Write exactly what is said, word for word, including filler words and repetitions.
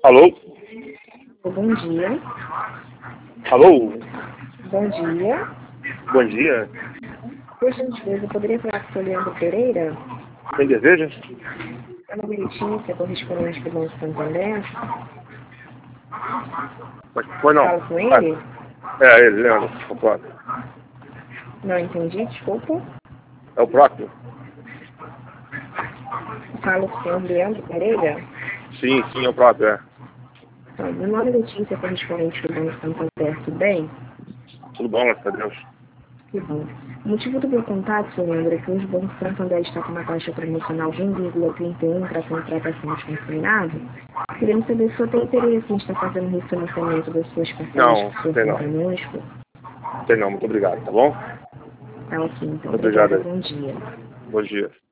Alô? Bom dia. Alô? Bom dia. Bom dia. Por gentileza, eu poderia falar com o senhor Leandro Pereira? Quem deseja? É uma Letícia, correspondente do Banco Santander. Mas foi não. Falo com Ah, ele? é ele, Leandro. É o próprio. Não entendi, desculpa. É o próprio? Falo com o senhor Leandro Pereira? Sim, sim, é o próprio, é. Então, meu nome é Letícia, correspondente do Banco Santander, tudo bem? Tudo bom, graças a Deus. Que bom. O motivo do meu contato, senhor Leandro, é que hoje o Banco Santander está com uma taxa promocional de um vírgula trinta e um para contratações consignado. Queremos saber se o senhor tem interesse em estar fazendo um refinanciamento das suas parcelas Não, que o senhor tem tem não. conosco. Tem não, muito obrigado, tá bom? Tá ok, então. Muito obrigado Obrigada. aí. Bom dia. Bom dia.